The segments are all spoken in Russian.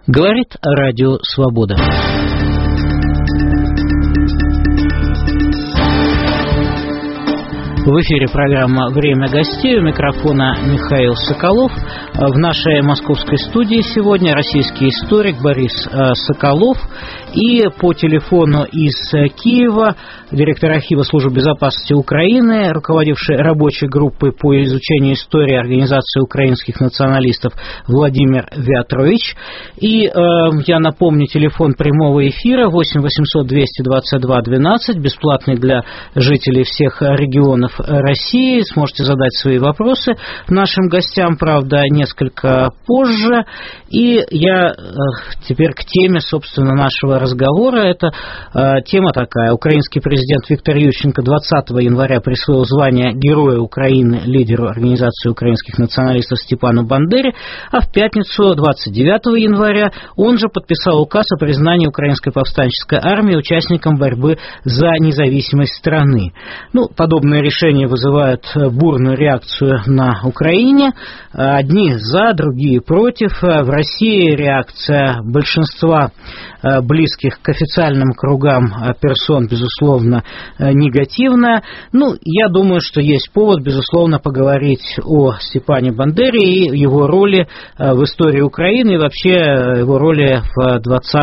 Говорит Радио Свобода. В эфире программа «Время гостей». У микрофона Михаил Соколов. В нашей московской студии сегодня российский историк Борис Соколов. И по телефону из Киева директор архива Службы безопасности Украины, руководивший рабочей группой по изучению истории Организации украинских националистов Владимир Вятрович. И я напомню, телефон прямого эфира 8 800 222 12, бесплатный для жителей всех регионов России. Сможете задать свои вопросы нашим гостям, правда, несколько позже. И я теперь к теме, собственно, нашего разговора. Это тема такая. Украинский президент Виктор Ющенко 20 января присвоил звание Героя Украины лидеру Организации украинских националистов Степану Бандере, а в пятницу 29 января он же подписал указ о признании Украинской повстанческой армии участником борьбы за независимость страны. Подобные решения вызывают бурную реакцию на Украине. Одни за, другие против. В России реакция большинства близких к официальным кругам персон, безусловно, негативная. Я думаю, что есть повод, безусловно, поговорить о Степане Бандере и его роли в истории Украины и вообще его роли в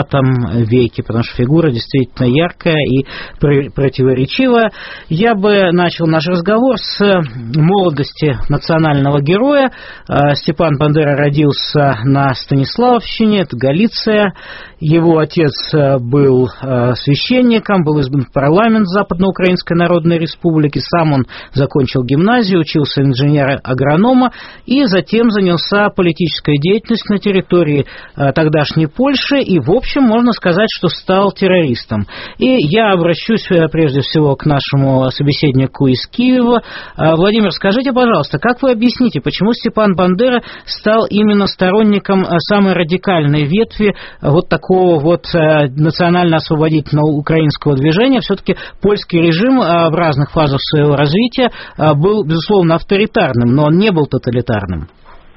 20 веке, потому что фигура действительно яркая и противоречивая. Я бы начал наш разговор с молодости национального героя. Степан Бандера родился на Станиславщине, это Галиция. Его отец был священником, был избран в парламент Западноукраинской Народной Республики. Сам он закончил гимназию, учился инженера-агронома и затем занялся политической деятельностью на территории тогдашней Польши и, в общем, можно сказать, что стал террористом. И я обращусь прежде всего к нашему собеседнику из Киева. Владимир, скажите, пожалуйста, как вы объясните, почему Степан Бандера стал именно сторонником самой радикальной ветви вот такого вот национально-освободительного украинского движения? Все-таки польский режим в разных фазах своего развития был, безусловно, авторитарным, но он не был тоталитарным.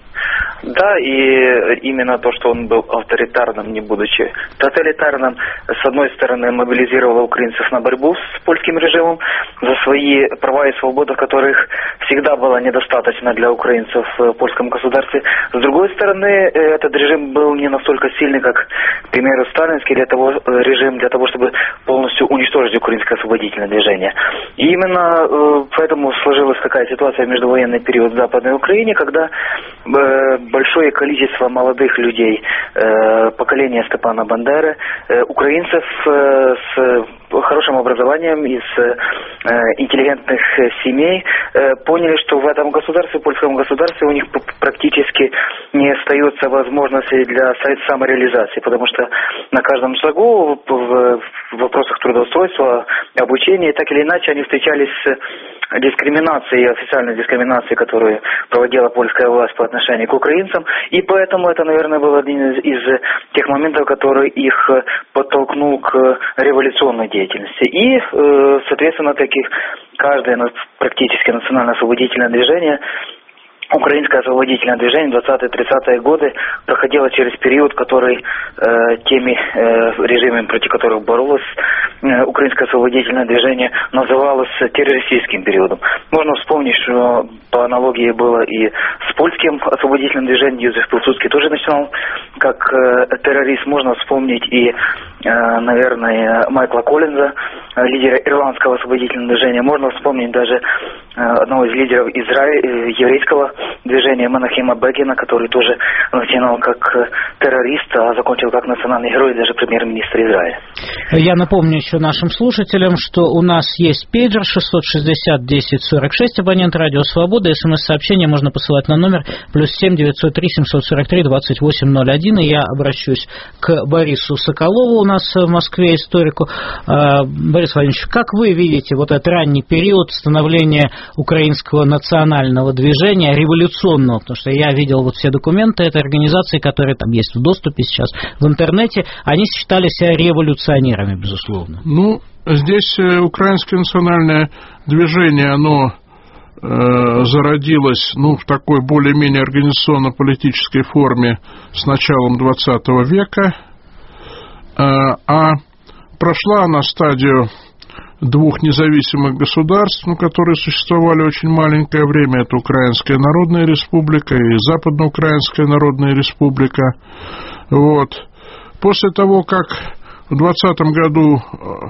Да, и именно то, что он был авторитарным, не будучи тоталитарным, с одной стороны, мобилизировало украинцев на борьбу с польским режимом за свои права и свободы, которых всегда было недостаточно для украинцев в польском государстве. С другой стороны, этот режим был не настолько сильный, как, к примеру, сталинский режим, для того, чтобы полностью уничтожить украинское освободительное движение. И именно поэтому сложилась такая ситуация в междувоенный период в Западной Украине, когда большое количество молодых людей, поколения Степана Бандеры, украинцев с хорошим образованием из интеллигентных семей, поняли, что в этом государстве, в польском государстве, у них практически не остается возможности для самореализации, потому что на каждом шагу в вопросах трудоустройства, обучения, так или иначе, они встречались с дискриминацией, официальной дискриминацией, которую проводила польская власть по отношению к украинцам, и поэтому это, наверное, был один из тех моментов, который их подтолкнул к революционной деятельности. И, соответственно, каждое практически национально-освободительное движение, украинское освободительное движение 20-30-е годы проходило через период, который теми режимами, против которых боролось украинское освободительное движение, называлось террористическим периодом. Можно вспомнить, что по аналогии было и с польским освободительным движением. Юзеф Пилсудский тоже начинал как террорист. Можно вспомнить и, наверное, Майкла Коллинза, лидера ирландского освободительного движения. Можно вспомнить даже одного из лидеров еврейского движения Менахема Бегина, который тоже начинал как террорист, а закончил как национальный герой, даже премьер-министр Израиля. Я напомню еще нашим слушателям, что у нас есть пейджер 660 10 46, абонент Радио Свобода. СМС-сообщение можно посылать на номер +7 903 743 2801. И я обращусь к Борису Соколову у нас в Москве, историку. Борис Владимирович, как вы видите вот этот ранний период становления украинского национального движения, революционного, потому что я видел вот все документы этой организации, которые там есть в доступе сейчас в интернете, они считали себя революционерами, безусловно. Здесь украинское национальное движение, оно зародилась, в такой более-менее организационно-политической форме с началом XX века, а прошла она стадию двух независимых государств, которые существовали очень маленькое время. Это Украинская Народная Республика и Западноукраинская Народная Республика. После того, как в 2020 году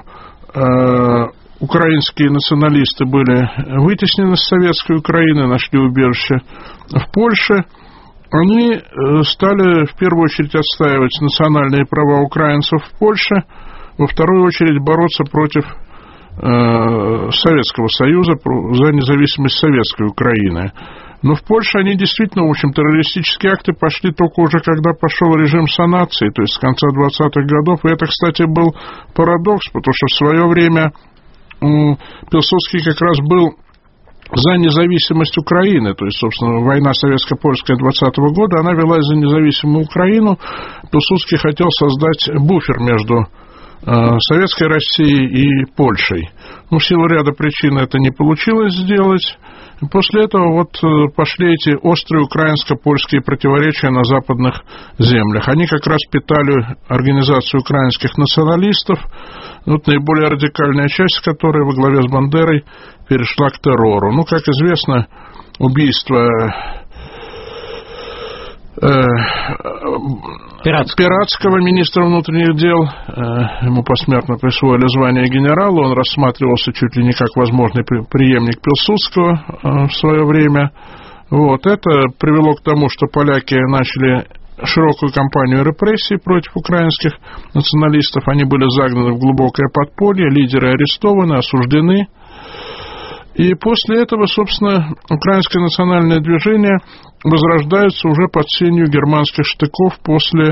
украинские националисты были вытеснены с советской Украины, нашли убежище в Польше, они стали в первую очередь отстаивать национальные права украинцев в Польше, во вторую очередь бороться против Советского Союза, за независимость советской Украины. Но в Польше они действительно, в общем, террористические акты пошли только уже, когда пошел режим санации, то есть с конца 20-х годов. И это, кстати, был парадокс, потому что в свое время Пилсудский как раз был за независимость Украины, то есть, собственно, война советско-польская 20-го года, она велась за независимую Украину. Пилсудский хотел создать буфер между Советской Россией и Польшей. В силу ряда причин это не получилось сделать. После этого пошли эти острые украинско-польские противоречия на западных землях. Они как раз питали организацию украинских националистов, наиболее радикальная часть которой во главе с Бандерой перешла к террору. Как известно, убийство Пиратского министра внутренних дел, ему посмертно присвоили звание генерала, он рассматривался чуть ли не как возможный преемник Пилсудского в свое время. Это привело к тому, что поляки начали широкую кампанию репрессий против украинских националистов, они были загнаны в глубокое подполье, лидеры арестованы, осуждены. И после этого, собственно, украинское национальное движение возрождается уже под сенью германских штыков после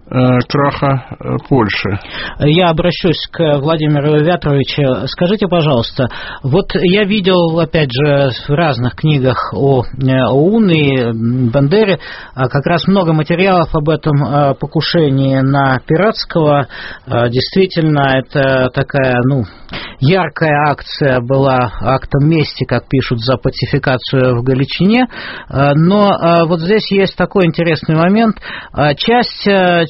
краха Польши. Я обращусь к Владимиру Вятровичу. Скажите, пожалуйста, я видел, опять же, в разных книгах о ОУН и Бандере как раз много материалов об этом покушении на Пиратского. Действительно, это такая, яркая акция была, актом мести, как пишут, за пацификацию в Галичине. Но здесь есть такой интересный момент. Часть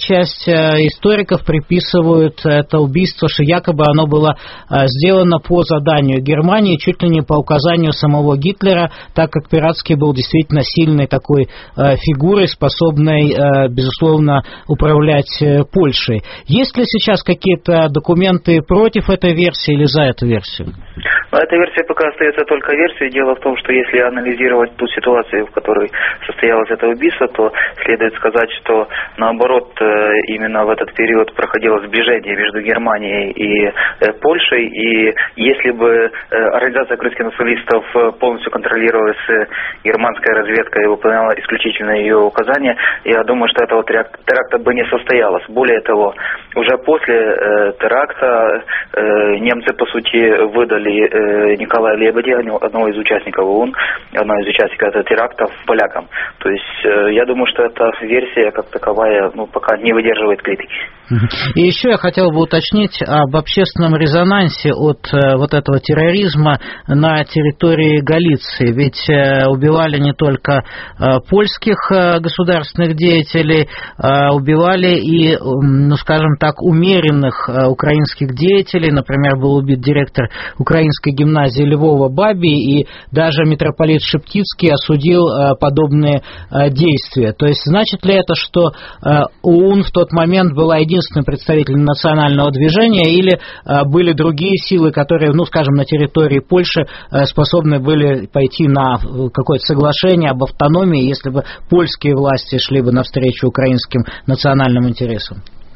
историков приписывают это убийство, что якобы оно было сделано по заданию Германии, чуть ли не по указанию самого Гитлера, так как Пиратский был действительно сильной такой фигурой, способной, безусловно, управлять Польшей. Есть ли сейчас какие-то документы против этой версии или за эту версию? Эта версия пока остается только версией. Дело в том, что если анализировать ту ситуацию, в которой состоялось это убийство, то следует сказать, что наоборот, именно в этот период проходило сближение между Германией и Польшей, и если бы организация украинских националистов полностью контролировалась германской разведкой и выполняла исключительно ее указания, я думаю, что этого теракта бы не состоялось. Более того, уже после теракта немцы, по сути, выдали Николая Лебедя, одного из участников ОУН, одного из участников этого теракта, полякам. То есть я думаю, что эта версия как таковая пока не выдерживает критики. И еще я хотел бы уточнить об общественном резонансе от этого терроризма на территории Галиции. Ведь убивали не только польских государственных деятелей, убивали и, скажем так, умеренных украинских деятелей. Например, был убит директор украинской гимназии Львова Бабий, и даже митрополит Шептицкий осудил подобные действия. То есть значит ли это, что ОУН в тот момент была единственным представителем национального движения, или были другие силы, которые, скажем, на территории Польши способны были пойти на какое-то соглашение об автономии, если бы польские власти шли бы навстречу украинским национальным интересам?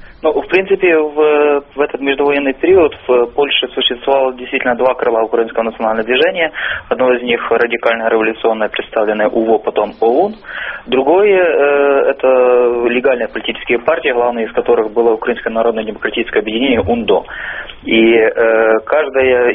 В принципе, в этот междувоенный период в Польше существовало действительно два крыла украинского национального движения. Одно из них радикально-революционное, представленное УВО, потом ОУН. Другое – это легальные политические партии, главной из которых было Украинское народно-демократическое объединение УНДО. И каждая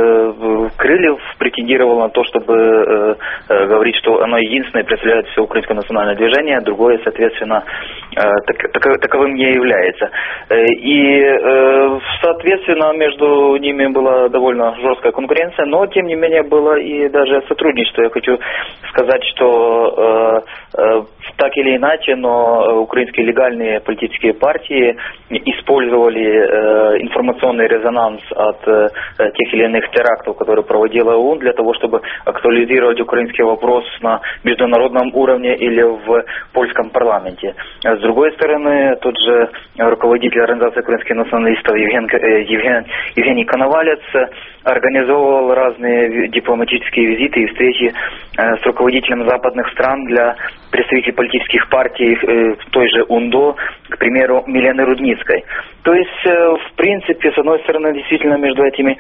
из крыльев претендировала на то, чтобы говорить, что оно единственное представляет все украинское национальное движение, другое, соответственно, таковым не является. И, соответственно, между ними была довольно жесткая конкуренция, но, тем не менее, было и даже сотрудничество. Я хочу сказать, что так или иначе, но украинские легальные политические партии использовали информационный резонанс от тех или иных терактов, которые проводила ОУН, для того, чтобы актуализировать украинский вопрос на международном уровне или в польском парламенте. С другой стороны, тот же руководитель организации украинских националистов Евгений Коновалец организовывал разные дипломатические визиты и встречи с руководителями западных стран для представителей политических партий той же УНДО, к примеру, Милены Рудницкой. То есть, в принципе, с одной стороны, действительно, между этими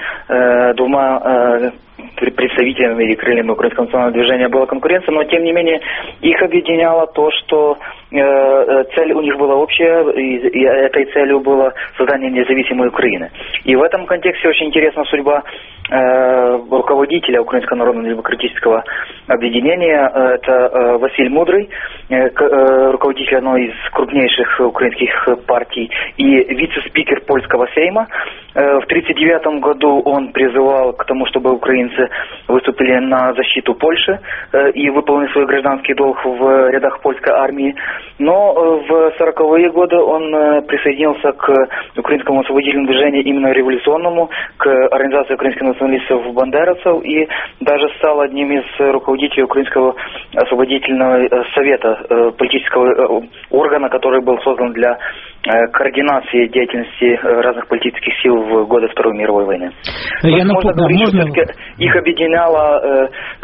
двумя представителями и крыльями Украинского национального движения была конкуренция, но, тем не менее, их объединяло то, что цель у них была общая, и этой целью было создание независимой Украины. И в этом контексте очень интересна судьба руководителя Украинского народно-демократического объединения, это Василий Мудрый, руководитель одной из крупнейших украинских партий и вице-спикер польского Сейма. В 1939 году он призывал к тому, чтобы украинцы выступили на защиту Польши и выполнили свой гражданский долг в рядах польской армии. Но в 40-е годы он присоединился к украинскому освободительному движению, именно революционному, к организации украинских националистов бандеровцев, и даже стал одним из руководителей Украинского освободительного совета, политического органа, который был создан для координации деятельности разных политических сил в годы Второй мировой войны. Можно говорить, что их объединяла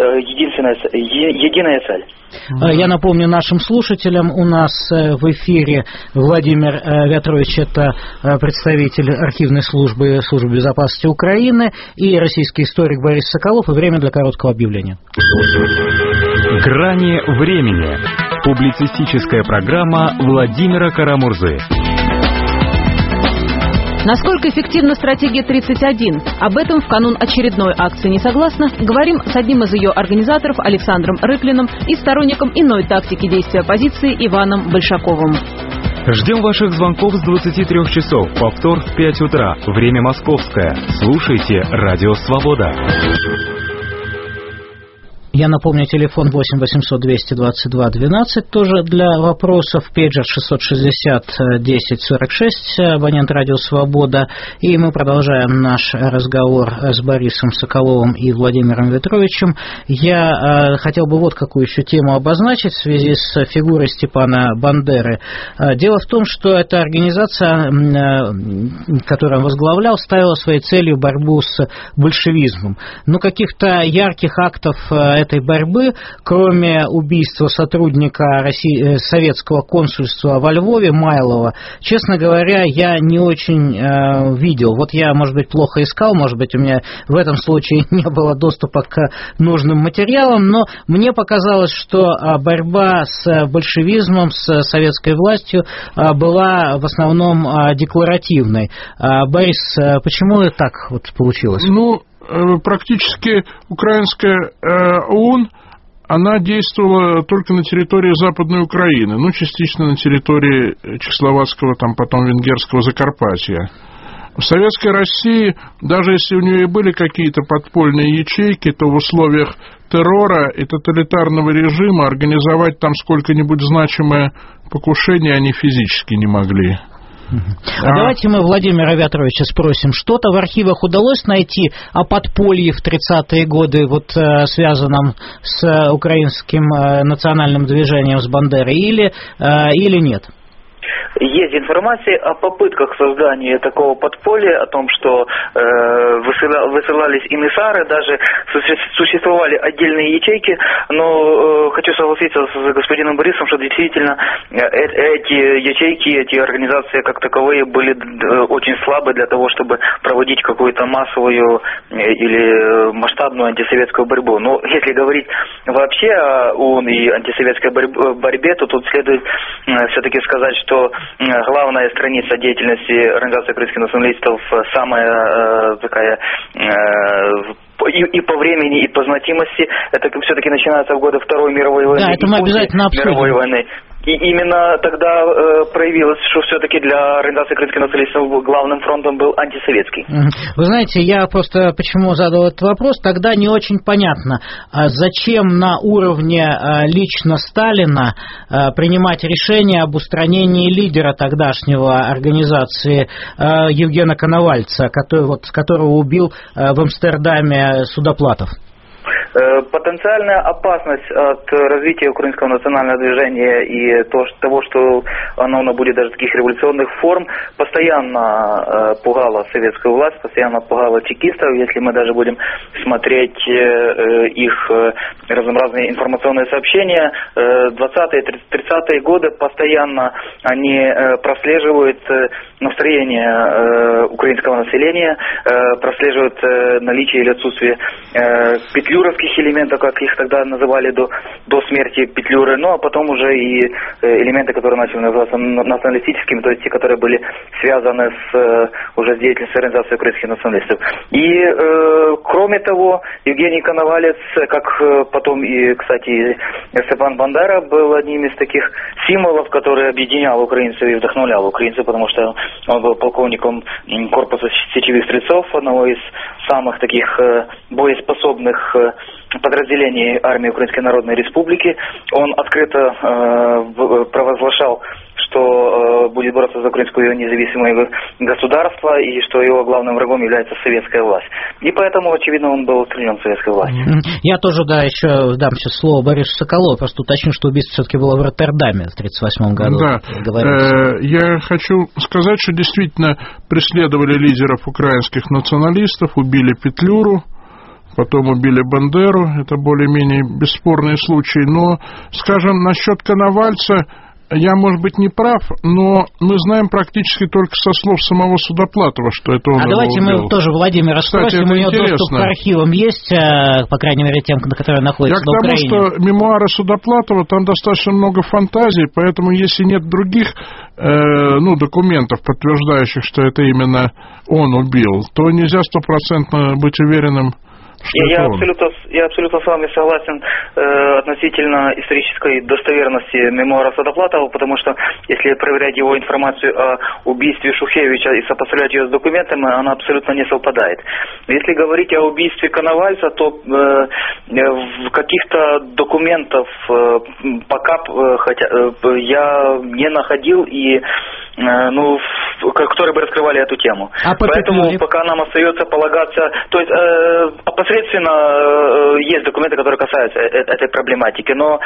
единая цель. Я напомню нашим слушателям, у нас в эфире Владимир Вятрович, это представитель архивной службы безопасности Украины, и российский историк Борис Соколов, и время для короткого объявления. Грани времени. Публицистическая программа Владимира Карамурзы. Насколько эффективна стратегия 31? Об этом в канун очередной акции «Не согласна» говорим с одним из ее организаторов Александром Рыклиным и сторонником иной тактики действия оппозиции Иваном Большаковым. Ждем ваших звонков с 23 часов. Повтор в 5 утра. Время московское. Слушайте «Радио Свобода». Я напомню, телефон 8 800 222 12, тоже для вопросов, пейджер 660 10 46, абонент «Радио Свобода». И мы продолжаем наш разговор с Борисом Соколовым и Владимиром Вятровичем. Я хотел бы вот какую еще тему обозначить в связи с фигурой Степана Бандеры. Дело в том, что эта организация, которую он возглавлял, ставила своей целью борьбу с большевизмом. Но каких-то ярких актов этой борьбы, кроме убийства сотрудника советского консульства во Львове Майлова, честно говоря, я не очень видел. Вот я, может быть, плохо искал, может быть, у меня в этом случае не было доступа к нужным материалам, но мне показалось, что борьба с большевизмом, с советской властью была в основном декларативной. Борис, почему так вот получилось? Практически украинская ОУН, она действовала только на территории Западной Украины, частично на территории Чехословацкого, потом Венгерского Закарпатья. В Советской России, даже если у нее и были какие-то подпольные ячейки, то в условиях террора и тоталитарного режима организовать там сколько-нибудь значимое покушение они физически не могли. Давайте мы Владимира Вятровича спросим, что-то в архивах удалось найти о подполье в 30-е годы, связанном с украинским национальным движением, с Бандерой, или нет? Есть информация о попытках создания такого подполья, о том, что высылались эмиссары, даже существовали отдельные ячейки, но хочу согласиться с господином Борисом, что действительно эти ячейки, эти организации как таковые были очень слабы для того, чтобы проводить какую-то массовую или масштабную антисоветскую борьбу. Но если говорить вообще о ОУН и антисоветской борьбе, то тут следует все-таки сказать, что главная страница деятельности Организации украинских националистов самая такая и по времени, и по значимости, это все-таки начинается в годы Второй мировой войны. Да, это мы обязательно обсудим. Мировой войны. И именно тогда проявилось, что все-таки для организации украинских националистов главным фронтом был антисоветский. Вы знаете, я просто почему задал этот вопрос, тогда не очень понятно, зачем на уровне лично Сталина принимать решение об устранении лидера тогдашнего организации Евгена Коновальца, которого убил в Амстердаме Судоплатов. Потенциальная опасность от развития украинского национального движения и того, что оно набудет даже таких революционных форм, постоянно пугала советскую власть, постоянно пугала чекистов. Если мы даже будем смотреть их разнообразные информационные сообщения, 20-е, 30-е годы постоянно они прослеживают настроение украинского населения, прослеживают наличие или отсутствие петлюровских элементов, как их тогда называли до смерти Петлюры, ну а потом уже и элементы, которые начали называться националистическими, то есть те, которые были связаны уже с деятельностью организации украинских националистов. И кроме того, Евгений Коновалец, как потом и, кстати, Степан Бандера, был одним из таких символов, который объединял украинцев и вдохновлял украинцев, потому что он был полковником корпуса сечевых стрельцов, одного из самых таких боеспособных подразделений армии Украинской Народной Республики. Он открыто провозглашал, что будет бороться за украинское независимое государство и что его главным врагом является советская власть. И поэтому, очевидно, он был устранен советской властью. Я тоже, еще дам сейчас слово Борису Соколову, просто уточню, что убийство все-таки было в Роттердаме в 1938 году. Да, я хочу сказать, что действительно преследовали лидеров украинских националистов, убили Петлюру, потом убили Бандеру, это более-менее бесспорные случаи. Но, скажем, насчет Коновальца, я, может быть, не прав, но мы знаем практически только со слов самого Судоплатова, что это он. Давайте убил. Мы тоже Владимира спросим, у него интересно. Доступ к архивам есть, по крайней мере, тем, которые находятся на Украине. Я к тому, что мемуары Судоплатова, там достаточно много фантазий, поэтому если нет других документов, подтверждающих, что это именно он убил, то нельзя стопроцентно быть уверенным, Я абсолютно с вами согласен относительно исторической достоверности мемуара Судоплатова, потому что если проверять его информацию о убийстве Шухевича и сопоставлять ее с документами, она абсолютно не совпадает. Если говорить о убийстве Коновальца, то каких-то документов пока я не находил, и которые бы раскрывали эту тему. Поэтому пока нам остается полагаться, то есть опосредственно есть документы, которые касаются этой проблематики, но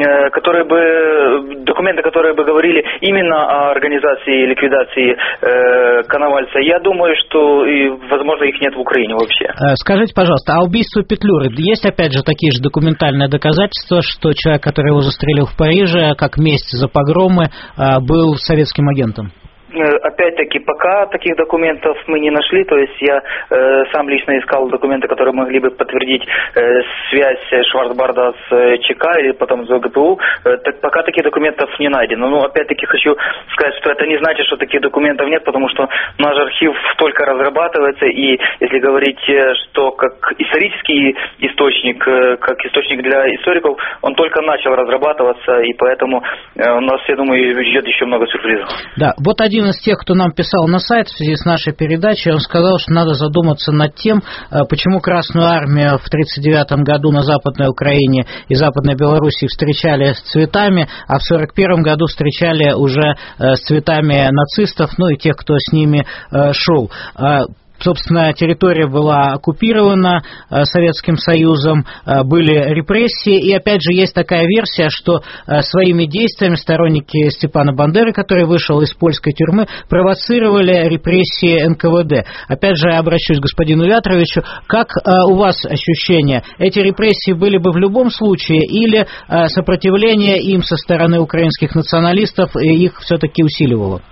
документы, которые бы говорили именно о организации и ликвидации Коновальца, я думаю, что, возможно, их нет в Украине вообще. Скажите, пожалуйста, а убийство Петлюры, есть опять же такие же документальные доказательства, что человек, который его застрелил в Париже, как месть за погромы, был советским агентом? Опять-таки, пока таких документов мы не нашли, то есть я сам лично искал документы, которые могли бы подтвердить связь Шварцбарда с ЧК или потом с ОГПУ, пока таких документов не найдено. Но опять-таки хочу сказать, что это не значит, что таких документов нет, потому что наш архив только разрабатывается, и если говорить, что как исторический источник, как источник для историков, он только начал разрабатываться, и поэтому у нас, я думаю, ждет еще много сюрпризов. Да, вот один из тех, кто нам писал на сайт в связи с нашей передачей, он сказал, что надо задуматься над тем, почему Красную Армию в 1939 году на Западной Украине и Западной Белоруссии встречали с цветами, а в 1941 году встречали уже с цветами нацистов, и тех, кто с ними шел. Собственно, территория была оккупирована Советским Союзом, были репрессии, и опять же есть такая версия, что своими действиями сторонники Степана Бандеры, который вышел из польской тюрьмы, провоцировали репрессии НКВД. Опять же, я обращусь к господину Вятровичу, как у вас ощущение, эти репрессии были бы в любом случае, или сопротивление им со стороны украинских националистов их все-таки усиливало?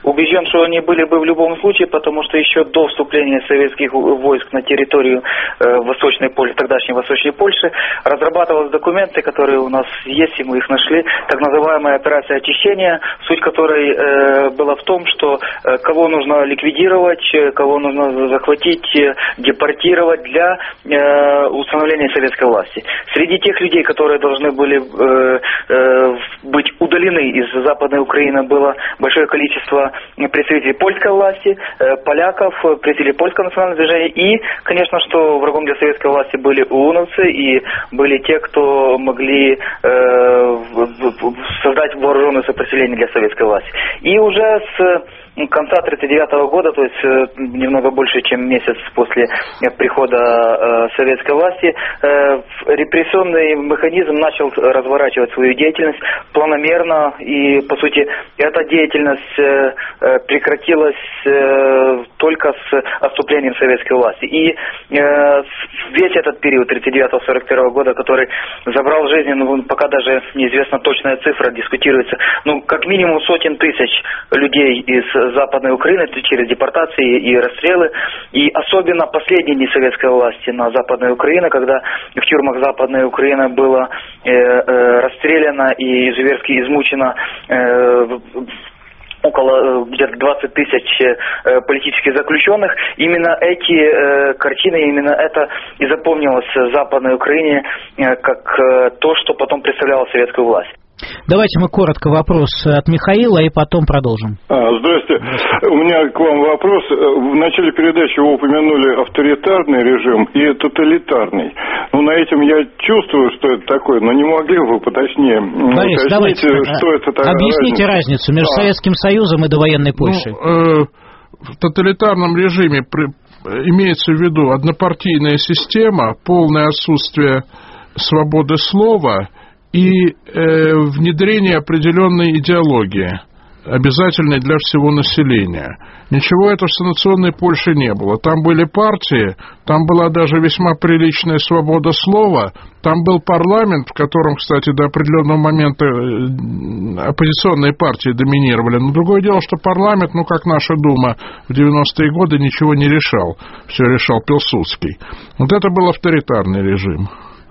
убежден, что они были бы в любом случае, потому что еще до вступления советских войск на территорию Восточной Польши, тогдашней Восточной Польши, разрабатывались документы, которые у нас есть, и мы их нашли, так называемая операция очищения, суть которой была в том, что кого нужно ликвидировать, кого нужно захватить, депортировать для установления советской власти. Среди тех людей, которые должны были быть удалены из Западной Украины, было большое количество представителей польской власти, поляков, представителей польского национального движения и, конечно, что врагом для советской власти были УНовцы и были те, кто могли создать вооруженное сопротивление для советской власти. И уже с конца 1939 года, то есть немного больше, чем месяц после прихода советской власти, репрессионный механизм начал разворачивать свою деятельность планомерно, и, по сути, эта деятельность прекратилась только с отступлением советской власти. И весь этот период 1939-1941 года, который забрал жизнь, пока даже неизвестна точная цифра, дискутируется, как минимум сотен тысяч людей из Западной Украины через депортации и расстрелы, и особенно последние дни советской власти на Западной Украине, когда в тюрьмах Западной Украины было расстреляно и зверски измучено около где-то 20 тысяч политических заключенных. Именно эти картины, именно это и запомнилось в Западной Украине как то, что потом представляло советскую власть. Давайте мы коротко вопрос от Михаила и потом продолжим. Здравствуйте. У меня к вам вопрос. В начале передачи вы упомянули авторитарный режим и тоталитарный. На этим я чувствую, что это такое, но не могли бы вы поточнее уточнить, что это такое? Объясните разницу между Советским Союзом и довоенной Польшей. В тоталитарном режиме имеется в виду однопартийная система, полное отсутствие свободы слова и внедрение определенной идеологии, обязательной для всего населения. Ничего этого в санационной Польше не было. Там были партии, там была даже весьма приличная свобода слова, там был парламент, в котором, кстати, до определенного момента оппозиционные партии доминировали. Но другое дело, что парламент, как наша Дума в 90-е годы, ничего не решал. Все решал Пилсудский. Вот это был авторитарный режим.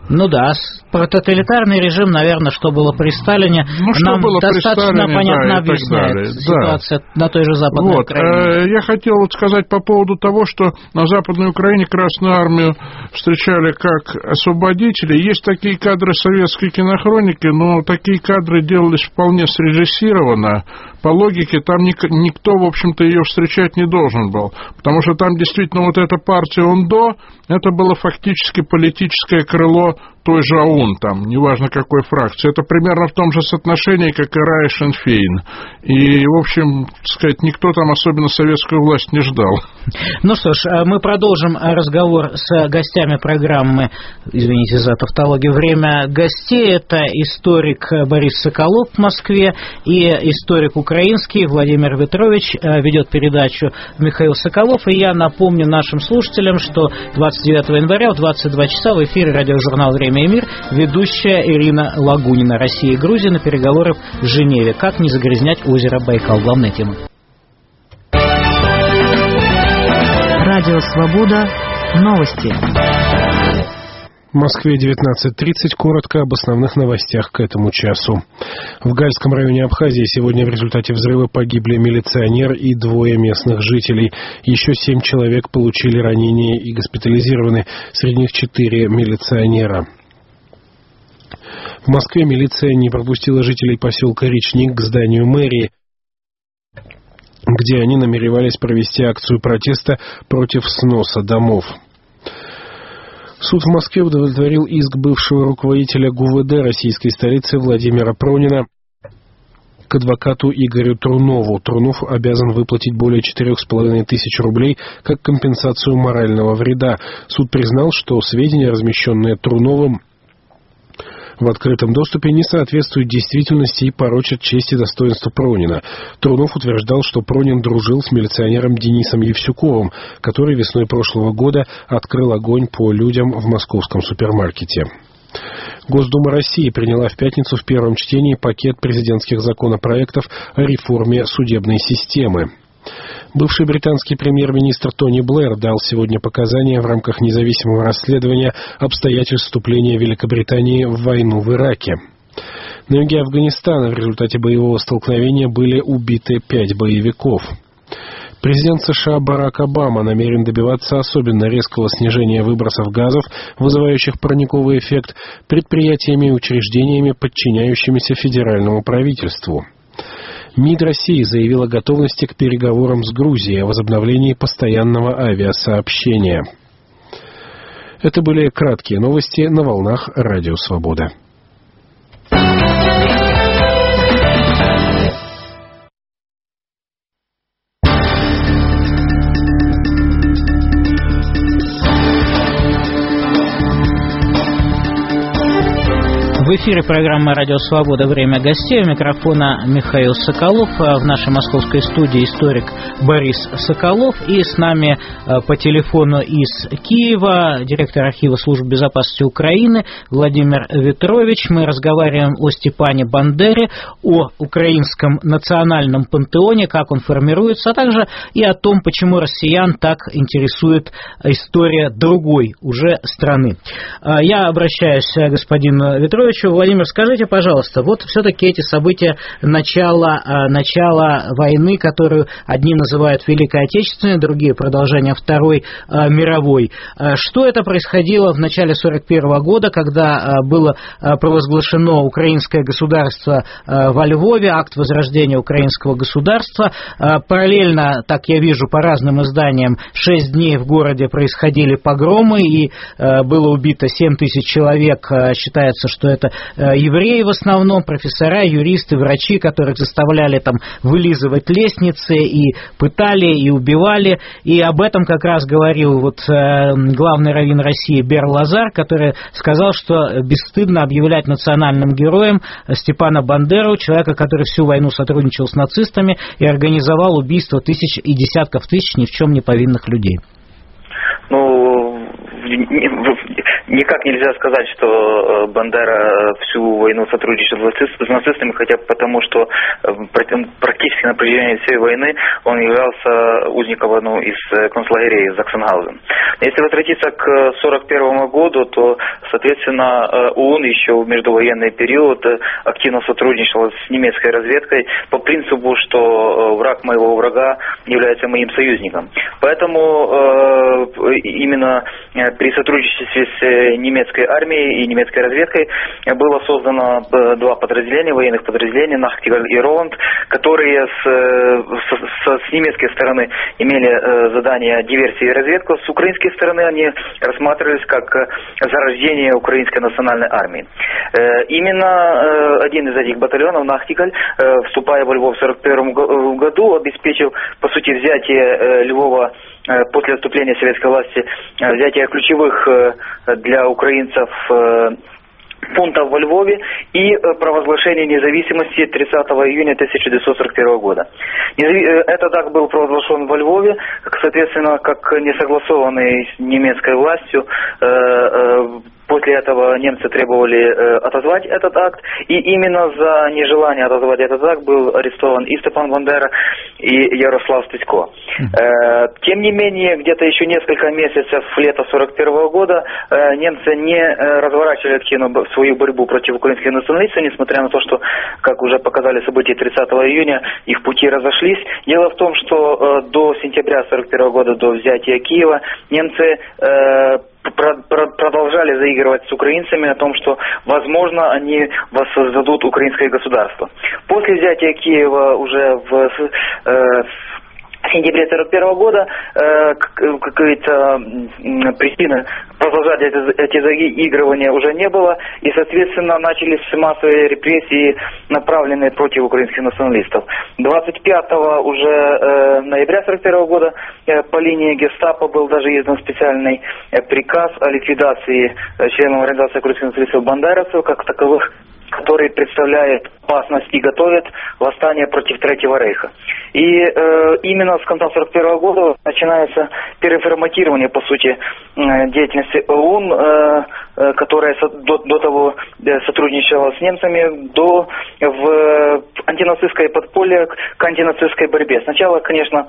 Про тоталитарный режим, наверное, что было при Сталине, нам достаточно понятно объясняет ситуация на той же Западной Украине. Я хотел сказать по поводу того, что на Западной Украине Красную Армию встречали как освободителей. Есть такие кадры советской кинохроники, но такие кадры делались вполне срежиссированно. По логике, там никто, в общем-то, ее встречать не должен был, потому что там действительно вот эта партия ОНДО, это было фактически политическое крыло той же АУН, там, неважно какой фракции. Это примерно в том же соотношении, как и Рая Шенфейн. И, в общем, никто там особенно советскую власть не ждал. Что ж, мы продолжим разговор с гостями программы, извините за тавтологию, «Время гостей». Это историк Борис Соколов в Москве и историк украинский Владимир Ветрович. Ведет передачу Михаил Соколов. И я напомню нашим слушателям, что 29 января в 22 часа в эфире радиожурнал «Время и мир» ведущая Ирина Лагунина. Россия и Грузия на переговорах в Женеве. Как не загрязнять озеро Байкал? Главная тема. Радио «Свобода». Новости. В Москве 19:30. Коротко об основных новостях к этому часу. В Гальском районе Абхазии сегодня в результате взрыва погибли милиционер и 2 местных жителей. Еще 7 человек получили ранения и госпитализированы. Среди них 4 милиционера. В Москве милиция не пропустила жителей поселка Речник к зданию мэрии, где они намеревались провести акцию протеста против сноса домов. Суд в Москве удовлетворил иск бывшего руководителя ГУВД российской столицы Владимира Пронина к адвокату Игорю Трунову. Трунов обязан выплатить более 4,5 тысяч рублей как компенсацию морального вреда. Суд признал, что сведения, размещенные Труновым в открытом доступе, не соответствуют действительности и порочат честь и достоинство Пронина. Трунов утверждал, что Пронин дружил с милиционером Денисом Евсюковым, который весной прошлого года открыл огонь по людям в московском супермаркете. Госдума России приняла в пятницу в первом чтении пакет президентских законопроектов о реформе судебной системы. Бывший британский премьер-министр Тони Блэр дал сегодня показания в рамках независимого расследования обстоятельств вступления Великобритании в войну в Ираке. На юге Афганистана в результате боевого столкновения были убиты 5 боевиков. Президент США Барак Обама намерен добиваться особенно резкого снижения выбросов газов, вызывающих парниковый эффект, предприятиями и учреждениями, подчиняющимися федеральному правительству. МИД России заявил о готовности к переговорам с Грузией о возобновлении постоянного авиасообщения. Это были краткие новости на волнах Радио Свобода. В эфире программа «Радио Свобода. Время гостей». У микрофона Михаил Соколов. В нашей московской студии историк Борис Соколов. И с нами по телефону из Киева директор архива Службы безопасности Украины Владимир Ветрович. Мы разговариваем о Степане Бандере, о украинском национальном пантеоне, как он формируется, а также и о том, почему россиян так интересует история другой уже страны. Я обращаюсь к господину Ветровичу. Владимир, скажите, пожалуйста, вот все-таки эти события начала войны, которую одни называют Великой Отечественной, другие продолжение Второй мировой. Что это происходило в начале 1941 года, когда было провозглашено украинское государство во Львове, акт возрождения украинского государства. Параллельно, так я вижу по разным изданиям, 6 дней в городе происходили погромы, и было убито 7 тысяч человек. Считается, что это евреи в основном, профессора, юристы, врачи, которых заставляли там вылизывать лестницы и пытали, и убивали. И об этом как раз говорил вот главный раввин России Бер Лазар, который сказал, что бесстыдно объявлять национальным героем Степана Бандеру, человека, который всю войну сотрудничал с нацистами и организовал убийство тысяч и десятков тысяч ни в чем не повинных людей. Никак нельзя сказать, что Бандера всю войну сотрудничал с нацистами, хотя потому, что практически на протяжении всей войны он являлся узником одного из концлагерей Заксенгаузен. Если возвратиться к 1941 году, то, соответственно, ООН еще в междувоенный период активно сотрудничал с немецкой разведкой по принципу, что враг моего врага является моим союзником. Поэтому именно при сотрудничестве с немецкой армией и немецкой разведкой было создано 2 подразделения, военных подразделения, Нахтигаль и Роланд, которые с немецкой стороны имели задание диверсии и разведку, с украинской стороны они рассматривались как зарождение украинской национальной армии. Именно один из этих батальонов, Нахтигаль, вступая во Львов в 1941 году, обеспечил, по сути, взятие Львова после отступления советской власти, взятие ключевых для украинцев пунктов во Львове и провозглашение независимости 30 июня 1941 года. Этот акт был провозглашен во Львове, соответственно, как несогласованный с немецкой властью. После этого немцы требовали отозвать этот акт, и именно за нежелание отозвать этот акт был арестован и Степан Бандера, и Ярослав Стыцко. Тем не менее, где-то еще несколько месяцев лета 1941 года немцы не разворачивали активно свою борьбу против украинских националистов, несмотря на то, что, как уже показали события 30 июня, их пути разошлись. Дело в том, что до сентября 1941 года, до взятия Киева, немцы продолжали заигрывать с украинцами о том, что, возможно, они воссоздадут украинское государство. После взятия Киева уже в сентябре 1941 года какой-то причины продолжать эти заигрывания уже не было, и, соответственно, начались массовые репрессии, направленные против украинских националистов. 25 уже ноября 1941 года по линии гестапо был даже издан специальный приказ о ликвидации членов организации украинских националистов бандеровцев как таковых, который представляет опасность и готовит восстание против Третьего Рейха. И именно с конца 1941 года начинается переформатирование, по сути, деятельности ОУН, которая до того сотрудничала с немцами, в антинацистское подполье к антинацистской борьбе. Сначала, конечно,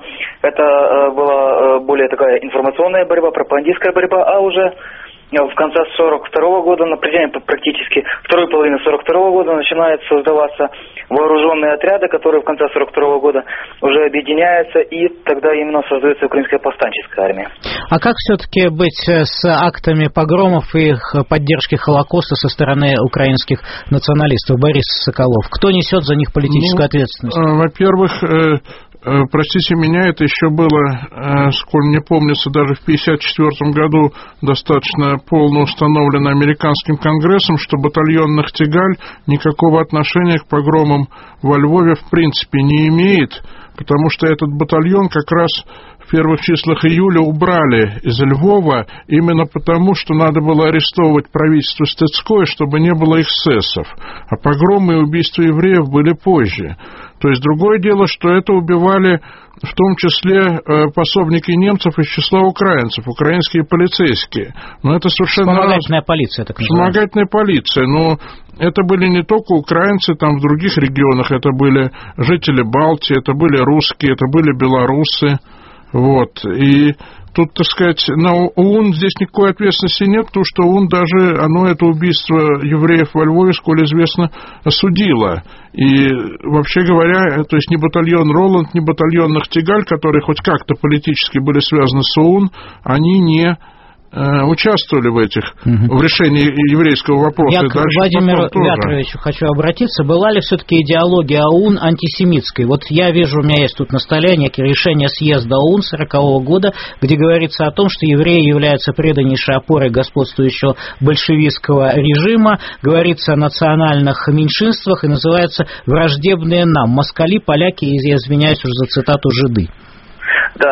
это была более такая информационная борьба, пропагандистская борьба, а уже в конце 1942 года, на протяжении практически второй половины 1942 года начинают создаваться вооруженные отряды, которые в конце 1942 года уже объединяются, и тогда именно создается Украинская повстанческая армия. А как все-таки быть с актами погромов и их поддержки Холокоста со стороны украинских националистов? Борис Соколов, кто несет за них политическую ответственность? Во-первых, простите меня, это еще было, сколь мне помнится, даже в 1954 году достаточно полно установлено американским конгрессом, что батальон Нахтигаль никакого отношения к погромам во Львове в принципе не имеет, потому что этот батальон как раз в первых числах июля убрали из Львова именно потому, что надо было арестовывать правительство Стецкое, чтобы не было эксцессов. А погромы и убийства евреев были позже. То есть другое дело, что это убивали в том числе пособники немцев из числа украинцев, украинские полицейские. Но это совершенно... Вспомогательная полиция, так называемая. Вспомогательная полиция, но это были не только украинцы, там в других регионах, это были жители Балтии, это были русские, это были белорусы. Вот, и тут, так сказать, на ОУН здесь никакой ответственности нет, потому что ОУН даже, это убийство евреев во Львове, сколь известно, осудило. И, вообще говоря, то есть ни батальон Роланд, ни батальон Нахтигаль, которые хоть как-то политически были связаны с ОУН, они не участвовали в решении еврейского вопроса. Я к Владимиру Вятровичу хочу обратиться. Была ли все-таки идеология ОУН антисемитской? Вот я вижу, у меня есть тут на столе некие решения съезда ОУН 1940 года, где говорится о том, что евреи являются преданнейшей опорой господствующего большевистского режима, говорится о национальных меньшинствах и называется «враждебные нам» москали, поляки и, я извиняюсь уже за цитату, жиды. Да,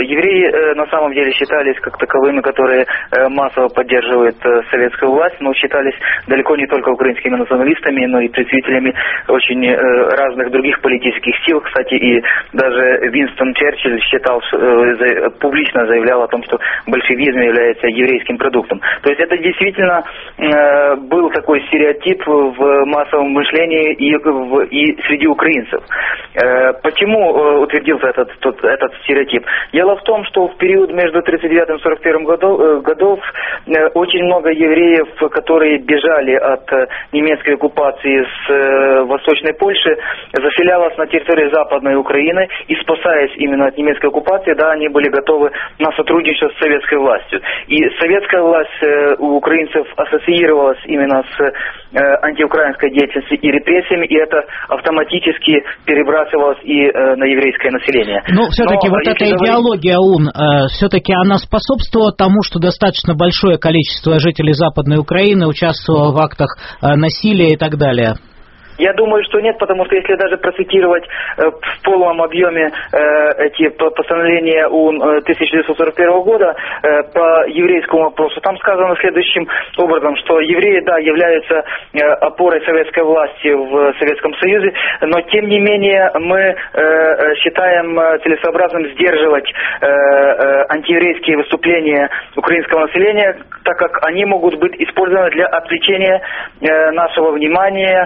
евреи на самом деле считались как таковыми, которые массово поддерживают советскую власть, но считались далеко не только украинскими националистами, но и представителями очень разных других политических сил. Кстати, и даже Винстон Черчилль публично заявлял о том, что большевизм является еврейским продуктом. То есть это действительно был такой стереотип в массовом мышлении и среди украинцев. Почему утвердился этот стереотип? Дело в том, что в период между 1939 и 1941 годов очень много евреев, которые бежали от немецкой оккупации с Восточной Польши, заселялось на территории Западной Украины, и спасаясь именно от немецкой оккупации, да, они были готовы на сотрудничество с советской властью. И советская власть у украинцев ассоциировалась именно с антиукраинской деятельностью и репрессиями, и это автоматически перебрасывалось и на еврейское население. Но все-таки эта идеология ОУН, все-таки она способствовала тому, что достаточно большое количество жителей Западной Украины участвовало в актах насилия и так далее? Я думаю, что нет, потому что если даже процитировать в полном объеме эти постановления ООН 1941 года по еврейскому вопросу, там сказано следующим образом, что евреи, да, являются опорой советской власти в Советском Союзе, но тем не менее мы считаем целесообразным сдерживать антиеврейские выступления украинского населения, так как они могут быть использованы для отвлечения нашего внимания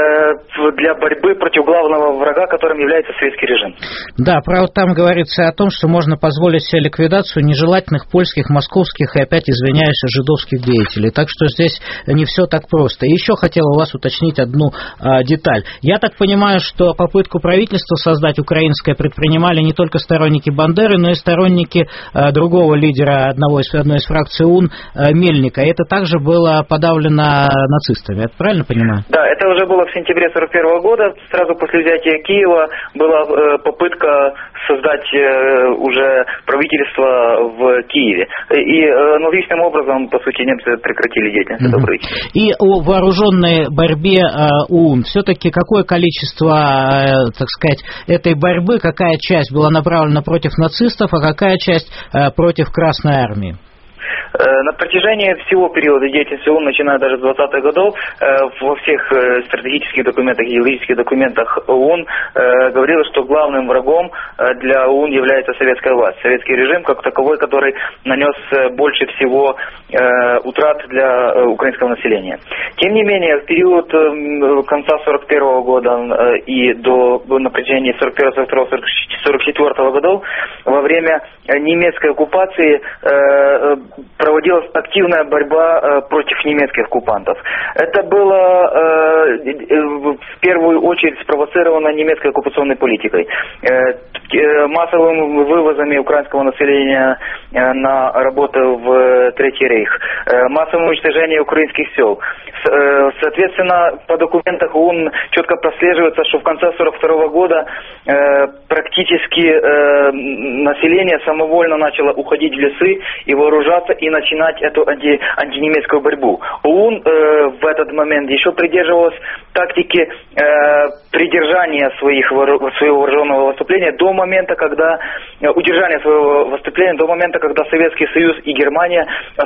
для борьбы против главного врага, которым является советский режим. Да, правда, там говорится о том, что можно позволить себе ликвидацию нежелательных польских, московских и, опять извиняюсь, жидовских деятелей. Так что здесь не все так просто. И еще хотел у вас уточнить одну деталь. Я так понимаю, что попытку правительства создать украинское предпринимали не только сторонники Бандеры, но и сторонники другого лидера одной из фракций ОУН, Мельника. И это также было подавлено нацистами. Я правильно понимаю? Да, это уже было в сентябре 1941 года, сразу после взятия Киева, была попытка создать уже правительство в Киеве. И аналогичным образом, по сути, немцы прекратили деятельность этого правительства. И о вооруженной борьбе ОУН. Все-таки какое количество, так сказать, этой борьбы, какая часть была направлена против нацистов, а какая часть против Красной Армии? На протяжении всего периода деятельности ООН, начиная даже с 20-х годов, во всех стратегических документах и юридических документах ООН говорилось, что главным врагом для ООН является советская власть, советский режим как таковой, который нанес больше всего утрат для украинского населения. Тем не менее, в период конца 1941 года и на протяжении 1941, 1942, 1944 годов, во время немецкой оккупации проводилась активная борьба против немецких оккупантов. Это было в первую очередь спровоцировано немецкой оккупационной политикой, массовыми вывозами украинского населения на работу в Третий рейх, массовым уничтожением украинских сел. Соответственно, по документам ООН четко прослеживается, что в конце 1942 года практически население самовольно начало уходить в лесы и вооружаться и начинать эту антинемецкую борьбу. ООН в этот момент еще придерживалась тактики придержания своего вооруженного выступления до момента, когда удержания своего выступления до момента, когда Советский Союз и Германия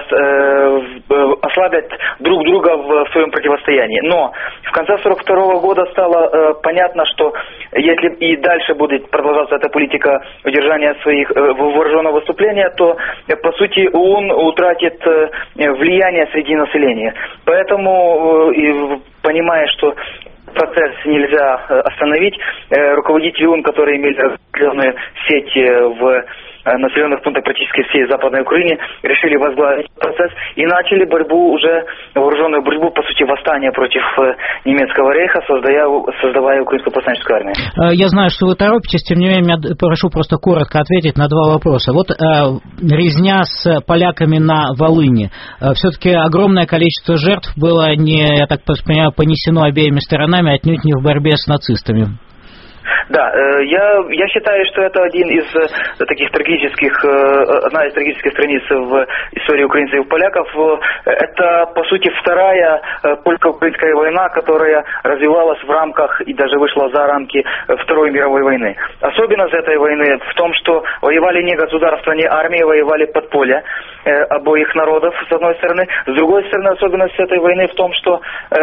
ослабят друг друга в своем противостоянии. Но в конце 1942 года стало понятно, что если и дальше будет продолжаться эта политика удержания своих вооруженного выступления, то по сути ООН утратит влияние среди населения. Поэтому, понимая, что процесс нельзя остановить, руководители ООН, которые имели определенную сеть в населенных пунктах практически всей Западной Украине, решили возглавить процесс и начали вооруженную борьбу, по сути, восстание против немецкого рейха, создавая Украинскую повстанческую армию. Я знаю, что вы торопитесь, тем не менее, прошу просто коротко ответить на два вопроса. Вот резня с поляками на Волыни. Все-таки огромное количество жертв было, я так понимаю, понесено обеими сторонами, отнюдь не в борьбе с нацистами. Да, я считаю, что это одна из трагических страниц в истории украинцев и поляков. Это, по сути, вторая польско-украинская война, которая развивалась в рамках и даже вышла за рамки Второй мировой войны. Особенность этой войны в том, что воевали не государства, не армии, воевали подполья обоих народов, с одной стороны. С другой стороны, особенность этой войны в том, что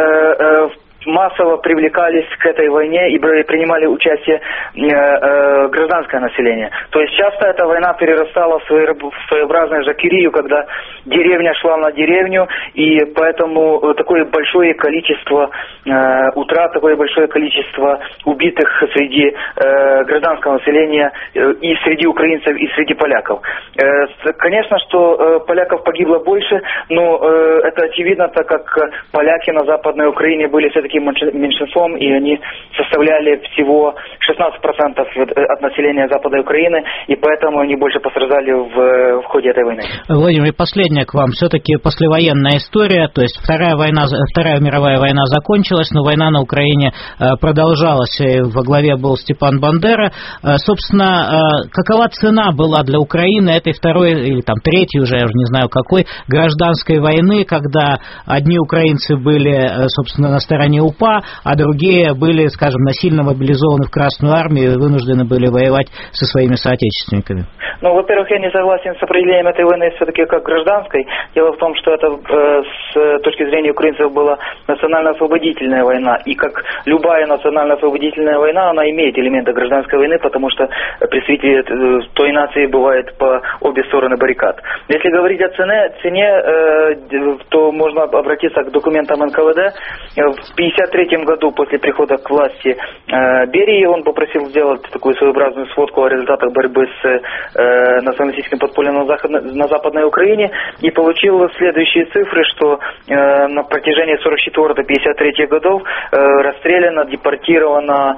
массово привлекались к этой войне и принимали участие гражданское население. То есть часто эта война перерастала в своеобразную жакерию, когда деревня шла на деревню, и поэтому такое большое количество утрат, такое большое количество убитых среди гражданского населения и среди украинцев, и среди поляков. Конечно, что поляков погибло больше, но это очевидно, так как поляки на Западной Украине были все-таки меньшинством, и они составляли всего 16% от населения Западной Украины, и поэтому они больше пострадали в ходе этой войны. Владимир, и последнее к вам. Все-таки послевоенная история, то есть Вторая мировая война закончилась, но война на Украине продолжалась, и во главе был Степан Бандера. Собственно, какова цена была для Украины этой второй, или там третьей уже, я уже не знаю какой, гражданской войны, когда одни украинцы были, собственно, на стороне УПА, а другие были, скажем, насильно мобилизованы в Красную армию и вынуждены были воевать со своими соотечественниками? Ну, во-первых, я не согласен с определением этой войны все-таки как гражданской. Дело в том, что это с точки зрения украинцев была национально-освободительная война. И как любая национально-освободительная война, она имеет элементы гражданской войны, потому что представители той нации бывают по обе стороны баррикад. Если говорить о цене, то можно обратиться к документам НКВД. В 1953 году, после прихода к власти Берии, он попросил сделать такую своеобразную сводку о результатах борьбы с националистическим подпольем на Западной Украине, и получил следующие цифры, что на протяжении 1944-1953 годов расстреляно, депортировано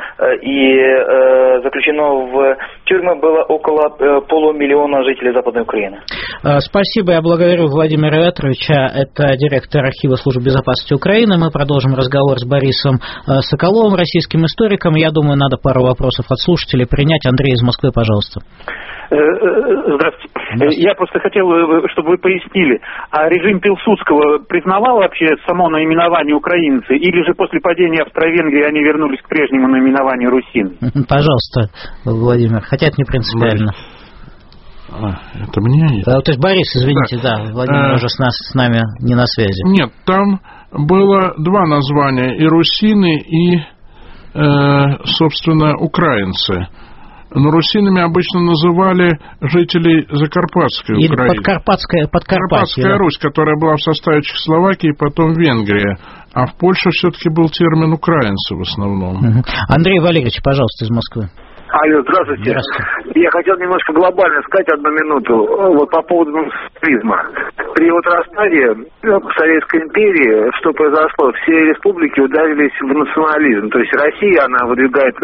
и заключено в тюрьмы было около 500 000 жителей Западной Украины. Спасибо, я благодарю Владимира Ветровича, это директор архива Службы безопасности Украины. Мы продолжим разговор с Борисом Соколовым, российским историком. Я думаю, надо пару вопросов от слушателей принять. Андрей из Москвы, пожалуйста. Здравствуйте. Я просто хотел, чтобы вы пояснили, а режим Пилсудского признавал вообще само наименование украинцы, или же после падения Австро-Венгрии они вернулись к прежнему наименованию русин? Пожалуйста, Владимир, хотя это не принципиально. Это мне? То есть, Борис, извините, да Владимир уже с нами не на связи. Нет, там было два названия, и русины, и, собственно, украинцы. Но русинами обычно называли жителей Закарпатской Украины. Подкарпатская Русь, которая была в составе Чехословакии, потом Венгрия. А в Польше все-таки был термин украинцы в основном. Андрей Валерьевич, пожалуйста, из Москвы. Алло, здравствуйте. Я хотел немножко глобально сказать, одну минуту, вот по поводу национализма. При вот распаде Советской империи, что произошло, все республики ударились в национализм. То есть Россия, она выдвигает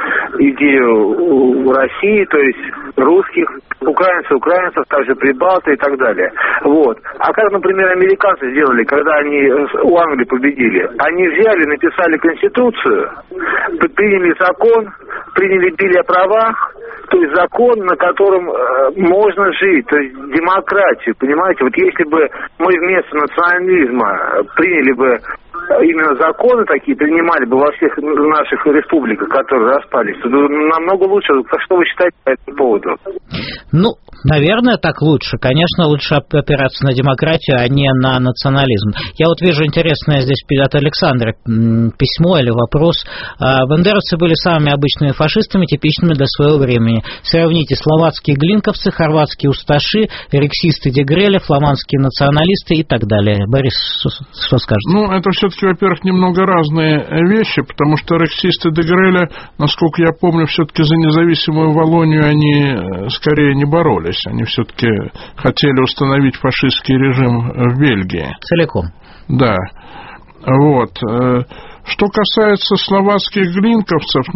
идею России, то есть русских, украинцев, также прибалты и так далее. Вот. А как, например, американцы сделали, когда они у Англии победили? Они взяли, написали Конституцию, приняли закон, приняли билли о правах, то есть закон, на котором можно жить, то есть демократию, понимаете? Вот если бы мы вместо национализма приняли бы именно законы такие, принимали бы во всех наших республиках, которые распались, то намного лучше. Что вы считаете по этому поводу? Ну, наверное, так лучше. Конечно, лучше опираться на демократию, а не на национализм. Я вот вижу интересное здесь от Александра письмо или вопрос. Бандеровцы были самыми обычными фашистами, типичными для своего времени. Сравните словацкие глинковцы, хорватские усташи, рексисты Дегреля, фламандские националисты и так далее. Борис, что скажете? Ну, это все-таки, во-первых, немного разные вещи, потому что рексисты Дегреля, насколько я помню, все-таки за независимую Валлонию они скорее не боролись. Они все-таки хотели установить фашистский режим в Бельгии. Целиком. Да. Вот. Что касается словацких глинковцев,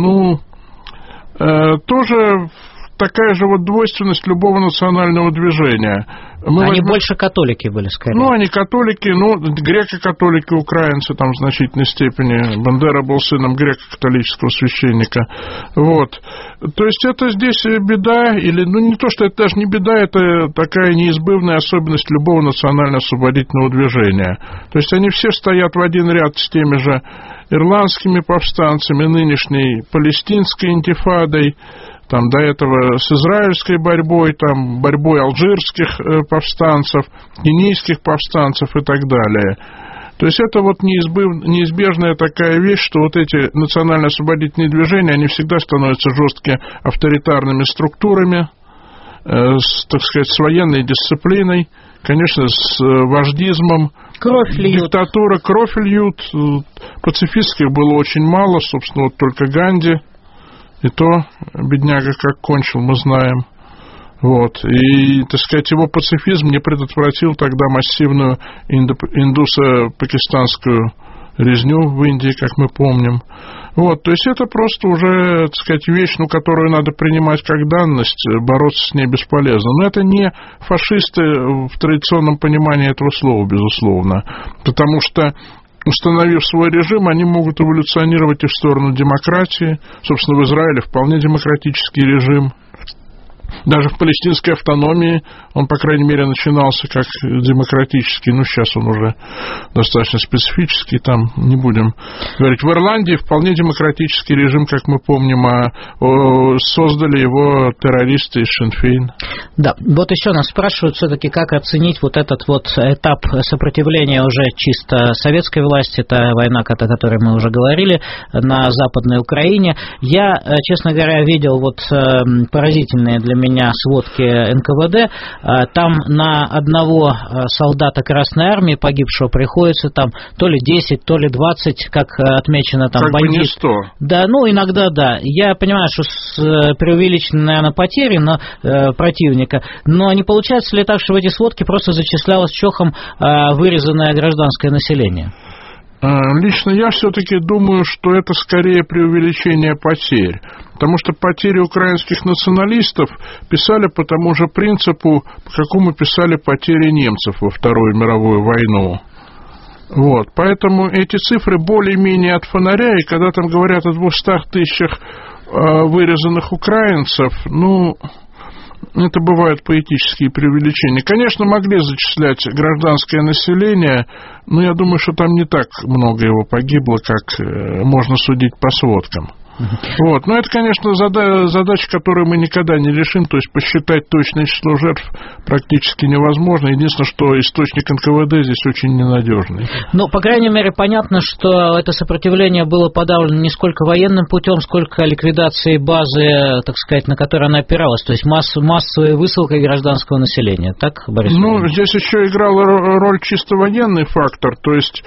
тоже такая же вот двойственность любого национального движения. Они больше католики были, скорее. Они католики, греко-католики, украинцы там в значительной степени. Бандера был сыном греко-католического священника. Вот. То есть это здесь беда, или, не то, что это даже не беда, это такая неизбывная особенность любого национально-освободительного движения. То есть они все стоят в один ряд с теми же ирландскими повстанцами, нынешней палестинской интифадой, там до этого с израильской борьбой, там борьбой алжирских повстанцев, кенийских повстанцев и так далее. То есть это вот неизбежная такая вещь, что вот эти национально-освободительные движения, они всегда становятся жестко авторитарными структурами, так сказать, с военной дисциплиной, конечно, с вождизмом. Кровь льют. Диктатура, кровь льют. Пацифистских было очень мало, собственно, вот только Ганди. И то, бедняга, как кончил, мы знаем. Вот. И, так сказать, его пацифизм не предотвратил тогда массивную индусо-пакистанскую резню в Индии, как мы помним. Вот. То есть это просто уже, так сказать, вещь, которую надо принимать как данность, бороться с ней бесполезно. Но это не фашисты в традиционном понимании этого слова, безусловно. Потому что, установив свой режим, они могут эволюционировать и в сторону демократии. Собственно, в Израиле вполне демократический режим. Даже в палестинской автономии он, по крайней мере, начинался как демократический. Сейчас он уже достаточно специфический, там не будем говорить. В Ирландии вполне демократический режим, как мы помним, а создали его террористы из Шин-Фейн. Да, вот еще нас спрашивают все-таки, как оценить вот этот вот этап сопротивления уже чисто советской власти, это война, о которой мы уже говорили, на Западной Украине. Я, честно говоря, видел вот поразительные для меня сводки НКВД. Там на одного солдата Красной Армии погибшего приходится там то ли 10, то ли 20, как отмечено там, как бандит. Бы не 100. Да, иногда да. Я понимаю, что преувеличены, наверное, потери противника, но не получается ли так, что в эти сводки просто зачислялось чохом вырезанное гражданское население? Лично я все-таки думаю, что это скорее преувеличение потерь. Потому что потери украинских националистов писали по тому же принципу, по какому писали потери немцев во Вторую мировую войну. Вот. Поэтому эти цифры более-менее от фонаря, и когда там говорят о 200 тысячах вырезанных украинцев, это бывают поэтические преувеличения. Конечно, могли зачислять гражданское население, но я думаю, что там не так много его погибло, как можно судить по сводкам. Вот. Но это, конечно, задача, которую мы никогда не решим, то есть посчитать точное число жертв практически невозможно. Единственное, что источник НКВД здесь очень ненадежный. Ну, по крайней мере, понятно, что это сопротивление было подавлено не сколько военным путем, сколько ликвидацией базы, так сказать, на которой она опиралась, то есть массовой высылкой гражданского населения. Так, Борис? Ну, здесь еще играл роль чисто военный фактор, то есть...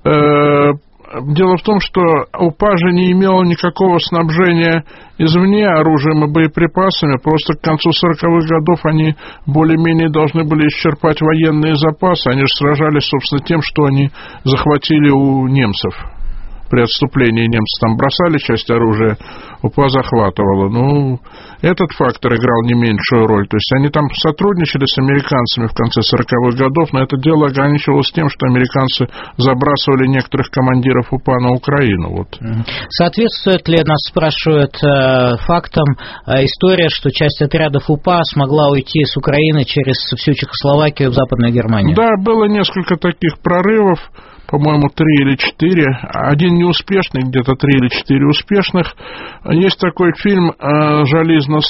Дело в том, что УПА же не имела никакого снабжения извне оружием и боеприпасами, просто к концу 40-х годов они более-менее должны были исчерпать военные запасы, они же сражались, собственно, тем, что они захватили у немцев. При отступлении немцы там бросали часть оружия, УПА захватывала. Ну, этот фактор играл не меньшую роль. То есть они там сотрудничали с американцами в конце 40-х годов, но это дело ограничивалось тем, что американцы забрасывали некоторых командиров УПА на Украину. Вот. Соответствует ли, нас спрашивают, фактам история, что часть отрядов УПА смогла уйти с Украины через всю Чехословакию в Западную Германию? Да, было несколько таких прорывов. По-моему, 3 или 4. Один неуспешный, где-то 3 или 4 успешных. Есть такой фильм «Железная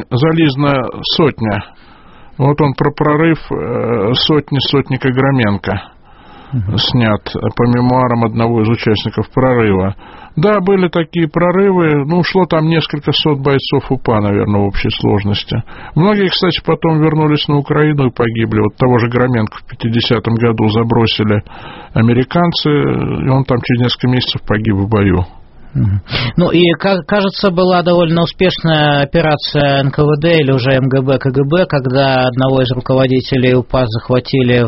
сотня». Вот он про прорыв сотни сотника Громенко. Снят по мемуарам одного из участников прорыва. Да, были такие прорывы. Ну, ушло там несколько сот бойцов УПА, наверное, в общей сложности. Многие, кстати, потом вернулись на Украину и погибли. Вот того же Громенко в 50-м году забросили американцы, и он там через несколько месяцев погиб в бою. Ну и, кажется, была довольно успешная операция НКВД или уже МГБ, КГБ, когда одного из руководителей УПА захватили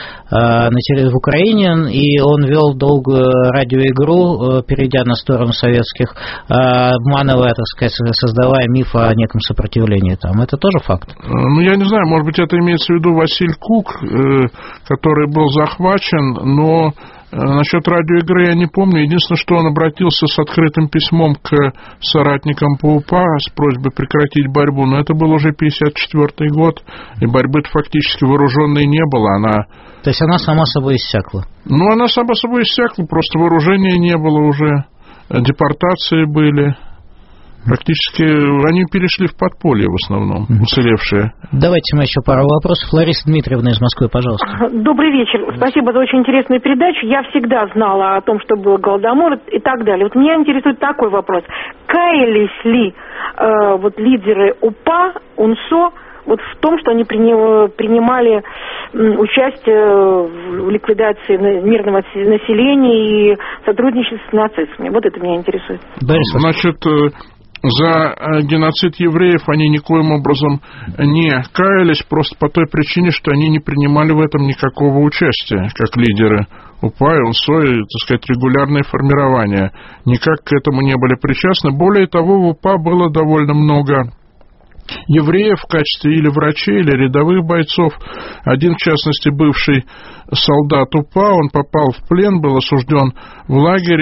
в Украине, и он вел долгую радиоигру, перейдя на сторону советских, обманывая, так сказать, создавая миф о неком сопротивлении там. Это тоже факт? Ну, я не знаю, может быть, это имеется в виду Василь Кук, который был захвачен, но... Насчет радиоигры я не помню. Единственное, что он обратился с открытым письмом к соратникам по УПА с просьбой прекратить борьбу, но это был уже 54-й год, и борьбы-то фактически вооруженной не было. То есть она сама собой иссякла? Ну, она сама собой иссякла, просто вооружения не было уже, депортации были. Практически они перешли в подполье в основном, уцелевшие. Давайте мы еще пару вопросов. Лариса Дмитриевна из Москвы, пожалуйста. Добрый вечер. Спасибо за очень интересную передачу. Я всегда знала о том, что был Голодомор и так далее. Вот меня интересует такой вопрос. Каялись ли лидеры УПА, УНСО вот в том, что они принимали участие в ликвидации мирного населения и сотрудничестве с нацистами? Вот это меня интересует. Значит... За геноцид евреев они никоим образом не каялись, просто по той причине, что они не принимали в этом никакого участия, как лидеры УПА и УНСО, и, так сказать, регулярные формирования. Никак к этому не были причастны. Более того, в УПА было довольно много евреев в качестве или врачей, или рядовых бойцов. Один, в частности, бывший солдат УПА, он попал в плен, был осужден в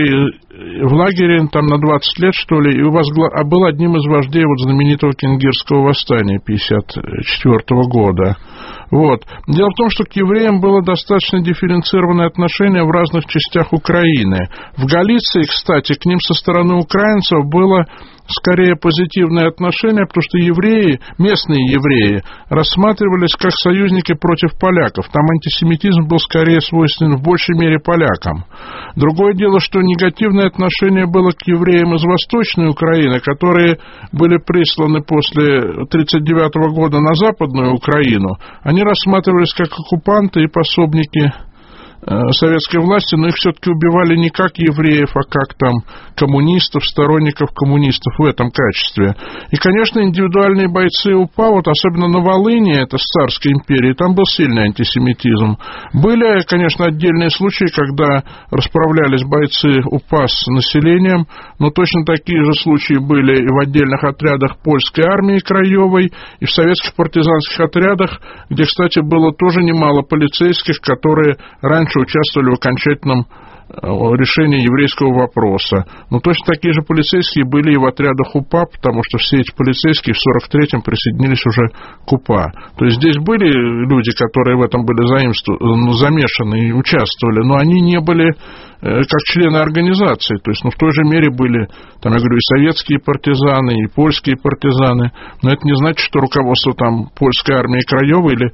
лагере там на 20 лет, что ли, и был одним из вождей вот знаменитого Кенгирского восстания 1954 года. Вот. Дело в том, что к евреям было достаточно дифференцированное отношение в разных частях Украины. В Галиции, кстати, к ним со стороны украинцев было скорее позитивное отношение, потому что евреи, местные евреи, рассматривались как союзники против поляков. Там антисемитизм был скорее свойственен в большей мере полякам. Другое дело, что негативное отношение было к евреям из Восточной Украины, которые были присланы после 1939 года на Западную Украину. Они рассматривались как оккупанты и пособники советской власти, но их все-таки убивали не как евреев, а как там коммунистов, сторонников коммунистов в этом качестве. И, конечно, индивидуальные бойцы УПА, вот особенно на Волыни, это с царской империи, там был сильный антисемитизм. Были, конечно, отдельные случаи, когда расправлялись бойцы УПА с населением, но точно такие же случаи были и в отдельных отрядах польской армии краевой, и в советских партизанских отрядах, где, кстати, было тоже немало полицейских, которые раньше участвовали в окончательном решения еврейского вопроса. Но точно такие же полицейские были и в отрядах УПА, потому что все эти полицейские в 43-м присоединились уже к УПА. То есть здесь были люди, которые в этом были замешаны и участвовали, но они не были как члены организации. То есть, в той же мере были, там, я говорю, и советские партизаны, и польские партизаны. Но это не значит, что руководство там польской армии Краевой или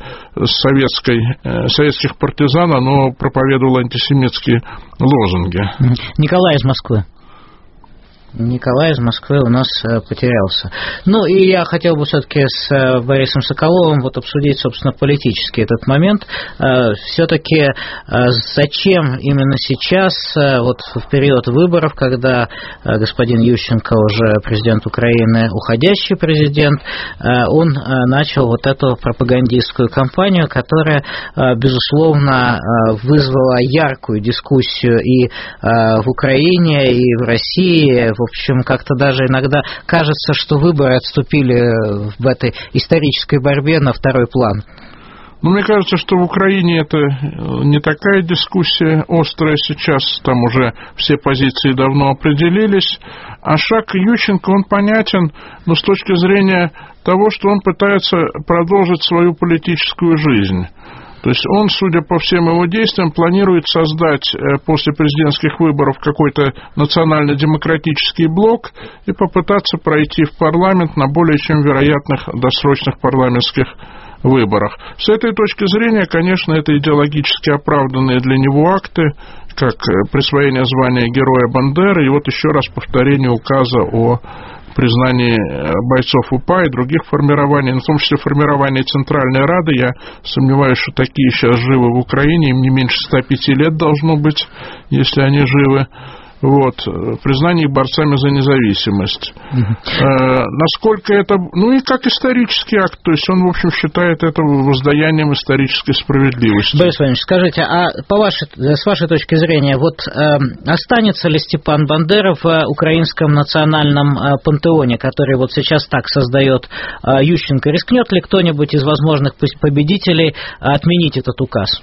советских партизан, оно проповедовало антисемитские лозунги. Николай из Москвы. Николай из Москвы у нас потерялся. Ну, и я хотел бы все-таки с Борисом Соколовым обсудить, собственно, политически этот момент. Все-таки зачем именно сейчас, в период выборов, когда господин Ющенко уже президент Украины, уходящий президент, он начал эту пропагандистскую кампанию, которая, безусловно, вызвала яркую дискуссию и в Украине, и в России. В общем, как-то даже иногда кажется, что выборы отступили в этой исторической борьбе на второй план. Мне кажется, что в Украине это не такая дискуссия острая сейчас, там уже все позиции давно определились, а шаг Ющенко, он понятен, но с точки зрения того, что он пытается продолжить свою политическую жизнь. То есть он, судя по всем его действиям, планирует создать после президентских выборов какой-то национально-демократический блок и попытаться пройти в парламент на более чем вероятных досрочных парламентских выборах. С этой точки зрения, конечно, это идеологически оправданные для него акты, как присвоение звания Героя Бандеры и еще раз повторение указа о признании бойцов УПА и других формирований, в том числе формирование Центральной Рады. Я сомневаюсь, что такие сейчас живы в Украине, им не меньше 105 лет должно быть, если они живы. Признание их борцами за независимость. Насколько это... и как исторический акт, то есть он, в общем, считает это воздаянием исторической справедливости. Борис Владимирович, скажите, а с вашей точки зрения, останется ли Степан Бандера в украинском национальном пантеоне, который сейчас так создает Ющенко? Рискнет ли кто-нибудь из возможных победителей отменить этот указ?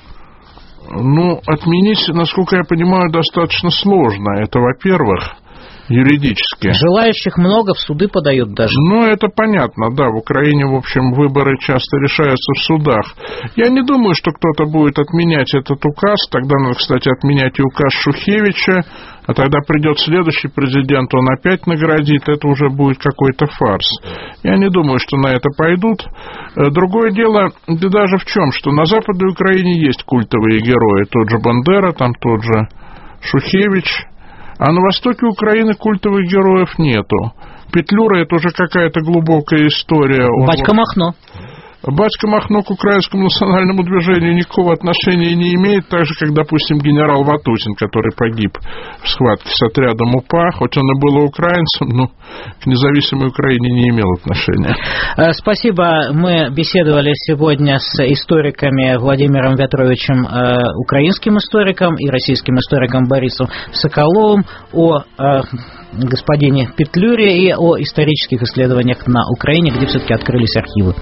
Отменить, насколько я понимаю, достаточно сложно. Это, во-первых, юридически. Желающих много, в суды подают даже. Это понятно, да. В Украине, в общем, выборы часто решаются в судах. Я не думаю, что кто-то будет отменять этот указ. Тогда надо, кстати, отменять и указ Шухевича. А тогда придет следующий президент, он опять наградит. Это уже будет какой-то фарс. Я не думаю, что на это пойдут. Другое дело, даже в чем, что на Западной Украине есть культовые герои. Тот же Бандера, там тот же Шухевич. А на востоке Украины культовых героев нету. Петлюра — это уже какая-то глубокая история. Батька Махно. Батька Махно к украинскому национальному движению никакого отношения не имеет, так же, как, допустим, генерал Ватутин, который погиб в схватке с отрядом УПА, хоть он и был украинцем, но к независимой Украине не имел отношения. Спасибо. Мы беседовали сегодня с историками Владимиром Вятровичем, украинским историком, и российским историком Борисом Соколовым о господине Петлюре и о исторических исследованиях на Украине, где все-таки открылись архивы.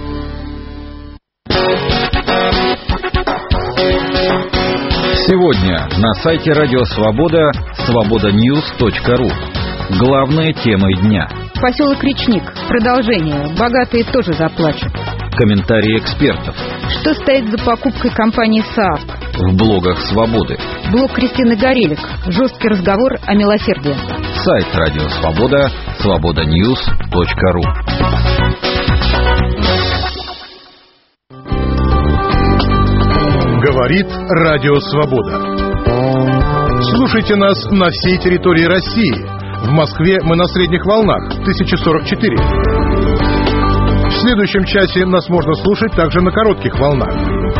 Сегодня на сайте Радио Свобода свободаньюз.ру. Главные темы дня. Поселок Речник. Продолжение. Богатые тоже заплачут. Комментарии экспертов. Что стоит за покупкой компании СААП? В блогах Свободы. Блог Кристины Горелик. Жесткий разговор о милосердии. Сайт Радио Свобода свободаньюз.ру. Говорит Радио Свобода. Слушайте нас на всей территории России. В Москве мы на средних волнах 1044. В следующем часе нас можно слушать также на коротких волнах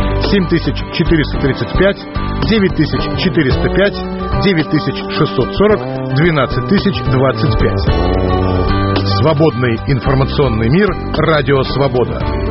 7435, 9405, 9640, 12025. Свободный информационный мир. Радио Свобода.